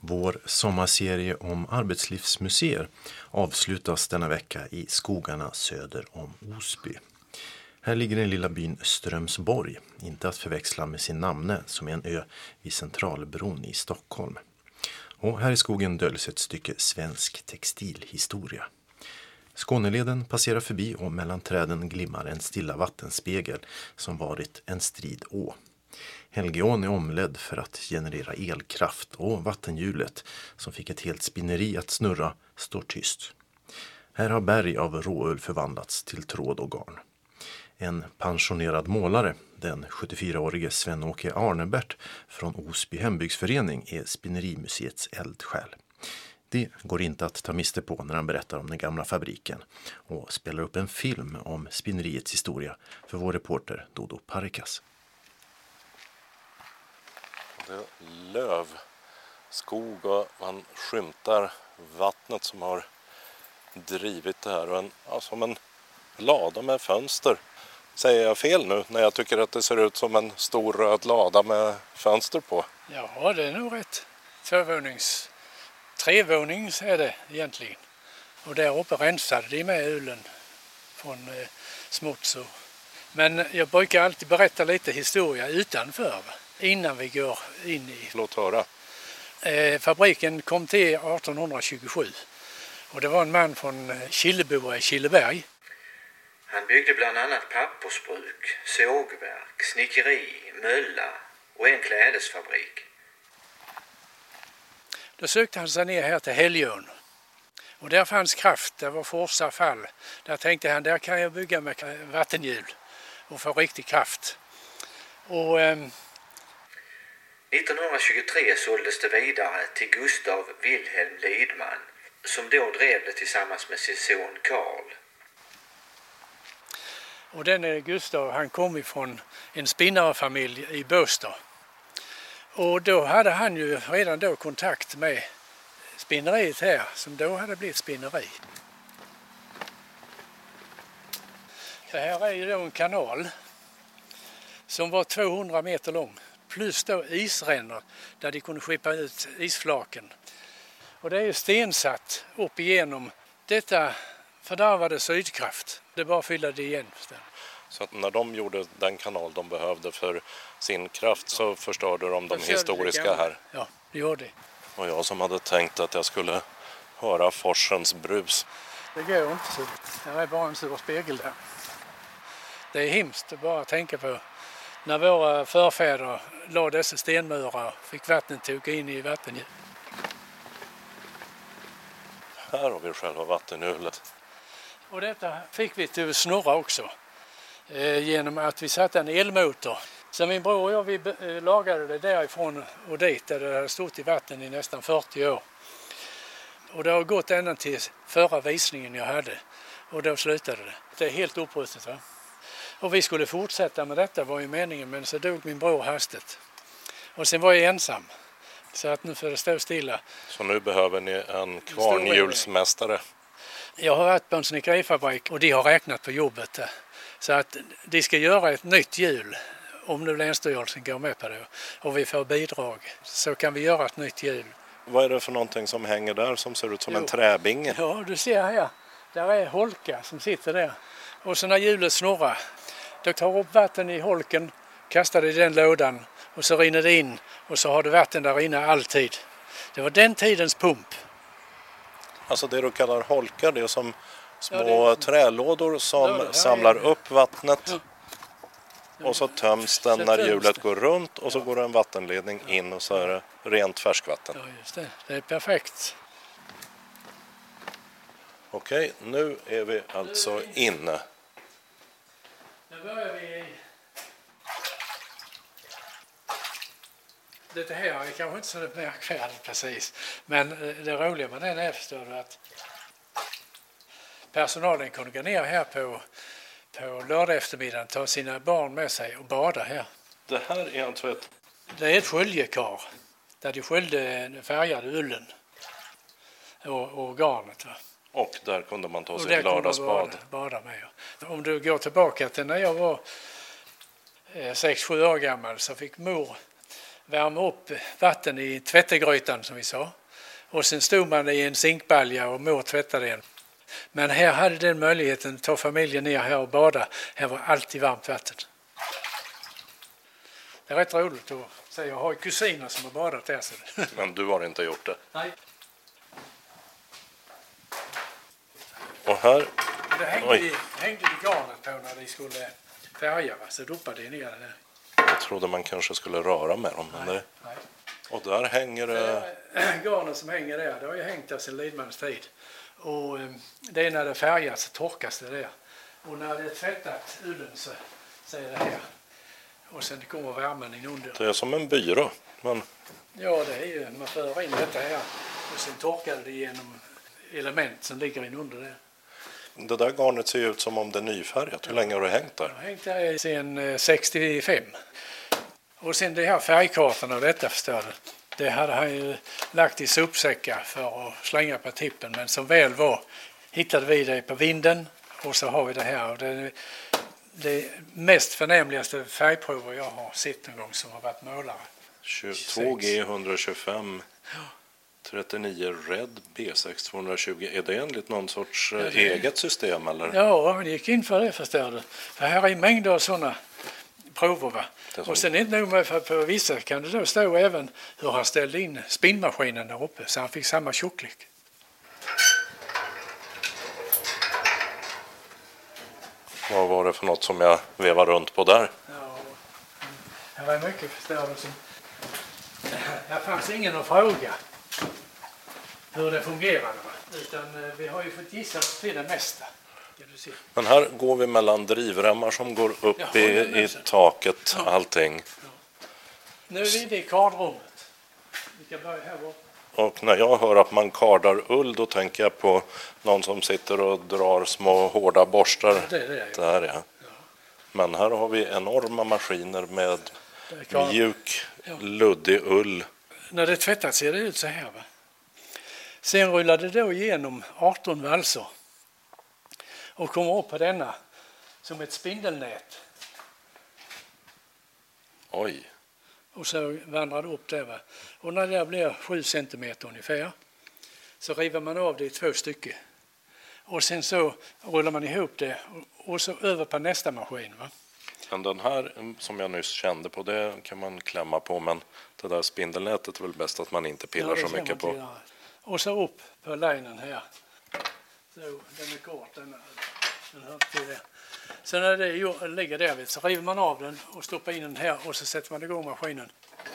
Vår sommarserie om arbetslivsmuseer avslutas denna vecka i skogarna söder om Osby. Här ligger den lilla byn Strömsborg, inte att förväxla med sin namne som är en ö vid Centralbron i Stockholm. Och här i skogen döljs ett stycke svensk textilhistoria. Skåneleden passerar förbi och mellan träden glimmar en stilla vattenspegel som varit en strid å. Helgeån är omledd för att generera elkraft och vattenhjulet som fick ett helt spinneri att snurra står tyst. Här har berg av råull förvandlats till tråd och garn. En pensionerad målare, den 74-årige Sven-Åke Arnebert från Osby hembygdsförening är Spinnerimuseets eldsjäl. Det går inte att ta miste på när han berättar om den gamla fabriken och spelar upp en film om spinneriets historia för vår reporter Dodo Parikas. Det är lövskog och man skymtar vattnet som har drivit det här. Och som en lada med fönster. Säger jag fel nu när jag tycker att det ser ut som en stor röd lada med fönster på? Ja, det är nog rätt. Trevånings är det egentligen. Och där uppe rensade de med ulen från smuts. Men jag brukar alltid berätta lite historia utanför innan vi går in i... Låt höra. Fabriken kom till 1827 och det var en man från Killeboa i Killeberg. Han byggde bland annat pappersbruk, sågverk, snickeri, mölla och en klädesfabrik. Då sökte han sig ner här till Helgeån. Och där fanns kraft, där var forsa fall. Där tänkte han, där kan jag bygga med vattenhjul och få riktig kraft. Och 1923 såldes det vidare till Gustav Wilhelm Lidman som då drev det tillsammans med sin son Karl. Och den Gustav, han kom ifrån en spinnarfamilj i Båstad. Och då hade han ju redan då kontakt med spinneriet här, som då hade blivit spinneri. Det här är ju då en kanal som var 200 meter lång. Plus då isrännor där de kunde skippa ut isflaken. Och det är ju stensatt upp igenom detta fördärvade Sydkraft. Det bara fyllde igen. Så att när de gjorde den kanal de behövde för sin kraft så förstörde de historiska här. Ja, det gjorde det. Och jag som hade tänkt att jag skulle höra forsens brus. Det går inte så. Det är bara en stor spegel där. Det är hemskt att bara tänka på när våra förfäder la dessa stenmurar och fick vattnet tog in i vattendjup. Här har vi själva vattenhjulet. Och detta fick vi till att snurra också genom att vi satte en elmotor. Så min bror och jag vi lagade det därifrån och dit där det hade stått i vatten i nästan 40 år. Och det har gått ända till förra visningen jag hade och då slutade det. Det är helt upprustat, va? Och vi skulle fortsätta med detta var ju meningen, men så dog min bror hastigt. Och sen var jag ensam. Så att nu får det stå stilla. Så nu behöver ni en kvarnhjulsmästare? Jag har varit på en snickerifabrik och de har räknat på jobbet. Så att de ska göra ett nytt hjul om nu Länsstyrelsen går med på det. Och vi får bidrag. Så kan vi göra ett nytt hjul. Vad är det för någonting som hänger där som ser ut som en träbinge? Ja, du ser här. Där är holka som sitter där. Och så när hjulet snurrar, då tar upp vatten i holken, kastar det i den lådan och så rinner det in och så har du vatten där inne alltid. Det var den tidens pump. Alltså det du kallar holkar, det är som små trälådor som samlar upp vattnet. Ja. Och så töms den när hjulet går runt och så går en vattenledning in och så är det rent färskvatten. Ja, just det. Det är perfekt. Okej, nu är vi alltså inne. Nu börjar vi. Det här är kanske inte så märkvärdigt precis. Men det roliga med den är förstår du att personalen kunde gå ner här på lördag eftermiddagen, ta sina barn med sig och bada här. Det här är alltså ett... Det är ett sköljekar där de sköljde färgade ullen och garnet. Va? Och där kunde man ta sig lördagsbad. Bada med. Om du går tillbaka till när jag var 6-7 år gammal så fick mor värma upp vatten i tvättegrytan som vi sa. Och sen stod man i en zinkbalja och mor tvättade den. Men här hade den möjligheten att ta familjen ner här och bada. Här var alltid varmt vatten. Det är rätt roligt att säga. Jag har kusiner som har badat där. Så. Men du har inte gjort det? Nej. Och här... Det hängde garnet på när de skulle färga, va? Så doppade de ner det där. Jag trodde man kanske skulle röra med dem. Men Nej. Och där hänger det... Garnet som hänger där, det har ju hängt där sedan Lidmans tid. Och det är när det färgas så torkas det där. Och när det är tvättat ullen så är det här. Och sen kommer värmen in under. Det är som en byrå. Men... Ja, det är ju, man för in detta här. Och sen torkar det genom element som ligger in under det. Det där garnet ser ut som om det är nyfärgat. Hur länge har det hängt där? Det har hängt där sedan 65. Och sen de här färgkartorna och detta förstår du. Det hade han ju lagt i sopsäckar för att slänga på tippen. Men som väl var hittade vi det på vinden och så har vi det här. Och det mest förnämligaste färgprover jag har sett någon gång som har varit målare. 2G 125 39 Red B6 220. Är det enligt någon sorts eget system eller? Ja, han gick in för det förstår du. För här är mängder av sådana prover va. Och sen inte nog med för på vissa kan det då stå även hur han ställde in spinnmaskinen där uppe så han fick samma tjocklek. Vad var det för något som jag vevar runt på där? Ja, det var mycket förstår du. Här fanns ingen att fråga hur det fungerade va? Utan vi har ju fått gissa till det mesta. Men här går vi mellan drivremmar som går upp i taket, allting. Ja. Nu är vi i kardrummet. Vi kan börja här borta. Och när jag hör att man kardar ull då tänker jag på någon som sitter och drar små hårda borstar. Det är det, där, ja. Men här har vi enorma maskiner med mjuk, luddig ull. När det tvättats ser det ut så här va. Sen rullade det då igenom 18 valser. Och kommer upp på denna som ett spindelnät. Oj. Och så vandrar det upp där va. Och när det blir 7 centimeter ungefär så river man av det i 2 stycken. Och sen så rullar man ihop det och så över på nästa maskin va. Men den här som jag nyss kände på det kan man klämma på men det där spindelnätet är väl bäst att man inte pillar så mycket på. Och så upp på linen här. Så den är kort den hör till det. Sen när det ligger där så river man av den och stoppar in den här och så sätter man igång maskinen.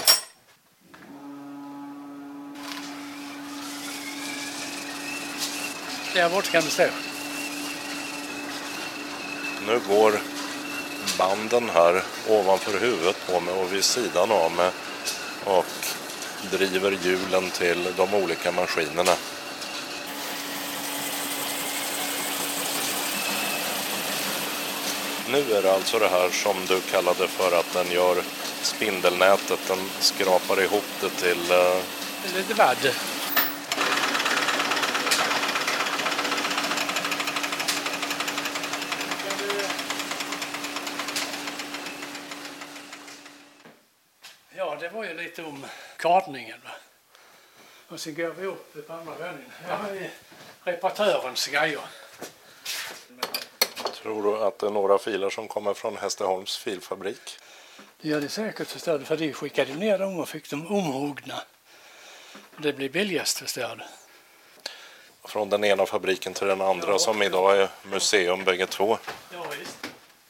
Där bort kan det stå. Nu går banden här ovanför huvudet på mig och vid sidan av mig och driver hjulen till de olika maskinerna. Nu är det alltså det här som du kallade för att den gör spindelnätet, den skrapar ihop det till... Lite vadd. Ja, det var ju lite om kardningen va. Och sen går vi upp på andra våningen. Här har vi reparatörens grejer. Tror du att det är några filer som kommer från Hässleholms filfabrik? Det gör det säkert förstår du, för de skickade ner dem och fick dem omhuggna. Det blir billigast förstår du. Från den ena fabriken till den andra som idag är museum bägge två. Ja visst.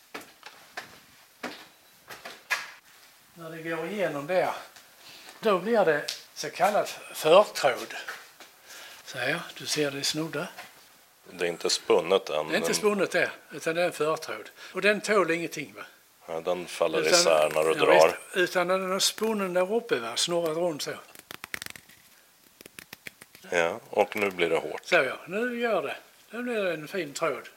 När det går igenom där, då blir det så kallat förtråd. Så här, du ser det snodda. Det är inte spunnet än. Det är inte spunnet där, utan det är en förtråd. Och den tål ingenting va? Ja, den faller isär när du drar. Visst, utan när den har spunnen där uppe va, snurrat runt så. Ja, och nu blir det hårt. Så ja, nu gör det. Nu blir det en fin tråd.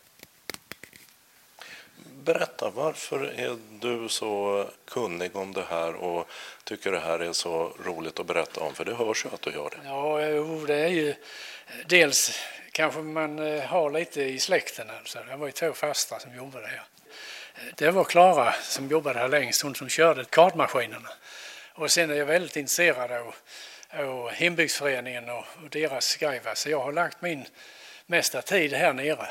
Berätta, varför är du så kunnig om det här och tycker det här är så roligt att berätta om? För det hörs ju att du gör det. Ja, det är ju dels kanske man har lite i släkten. Alltså. Det var ju 2 fastrar som jobbade här. Det var Klara som jobbade här längst, hon som körde kardmaskinerna. Och sen är jag väldigt intresserad av hembygdsföreningen och deras grej. Så jag har lagt min mesta tid här nere.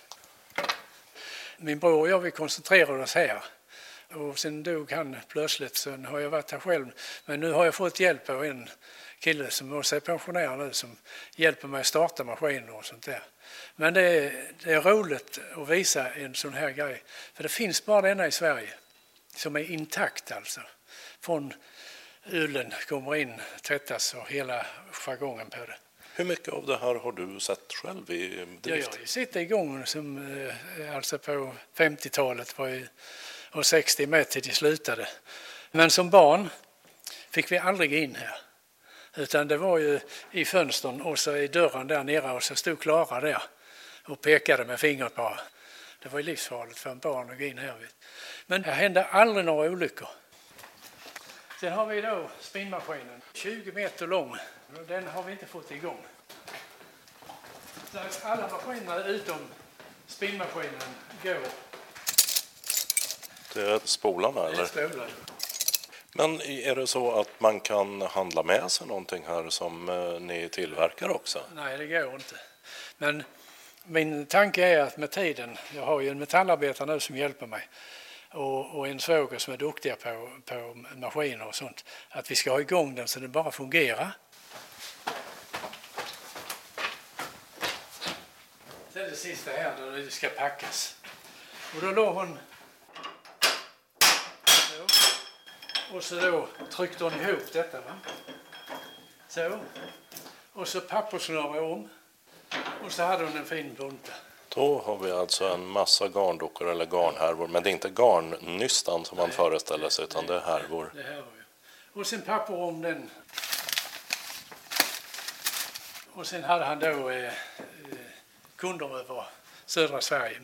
Min bror och jag, vi koncentrerade oss här. Och sen dog han plötsligt, så har jag varit här själv. Men nu har jag fått hjälp av en kille som också är pensionär nu, som hjälper mig att starta maskiner och sånt där. Men det är roligt att visa en sån här grej. För det finns bara denna i Sverige som är intakt alltså. Från ulen kommer in, tvättas och hela jargongen på det. Hur mycket av det här har du sett själv i drift? Jag har ju sett igång som, alltså på 50-talet och 60 med till det slutade. Men som barn fick vi aldrig in här. Utan det var ju i fönstren och så i dörren där nere, och så stod Klara där och pekade med fingret bara. Det var ju livsfarligt för en barn att gå in här. Men det hände aldrig några olyckor. Sen har vi då spinnmaskinen, 20 meter lång. Den har vi inte fått igång. Så alla maskinerna utom spinnmaskinen går. Det är spolarna eller? Det är spolarna. Men är det så att man kan handla med sig någonting här som ni tillverkar också? Nej, det går inte. Men min tanke är att med tiden, jag har ju en metallarbetare nu som hjälper mig och en svåger som är duktiga på maskiner och sånt, att vi ska ha igång den så den bara fungerar. Sen det sista här då det ska packas. Och då låg hon så. Och så då tryckte hon ihop detta, va? Så. Och så pappersnöre om. Och så hade hon en fin bunta. Då har vi alltså en massa garndockor eller garnhärvor. Men det är inte garnnystan som man föreställer sig, utan det är härvor. Det här var ju. Och sen papper om den. Och sen hade han då kunder över södra Sverige.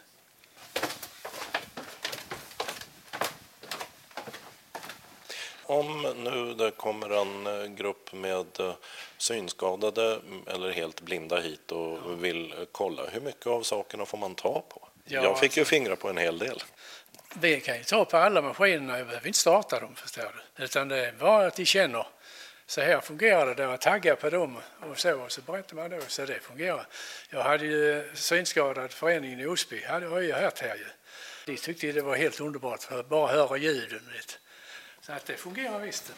Om nu det kommer en grupp med synskadade eller helt blinda hit och vill kolla, hur mycket av sakerna får man ta på? Ja, jag fick ju fingra på en hel del. Vi kan ju ta på alla maskinerna, jag behöver inte starta dem, förstår du. Utan det är bara att de känner, så här fungerar det, där jag taggar på dem och så berättar man då, så det fungerar. Jag hade ju synskadad föreningen i Osby, har jag hört här ju. De tyckte det var helt underbart för att bara höra ljuden, vet. Så att det fungerar visst.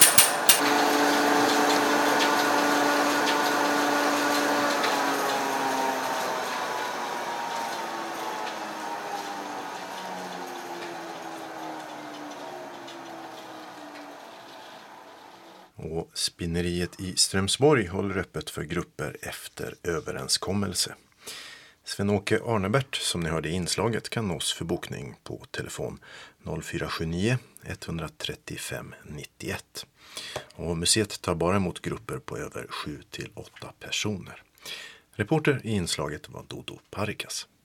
Och spinneriet i Strömsborg håller öppet för grupper efter överenskommelse. Sven-Åke Arnebert, som ni hörde i inslaget, kan nås för bokning på telefon 0479 135 91. Och museet tar bara emot grupper på över 7-8 personer. Reporter i inslaget var Dodo Parikas.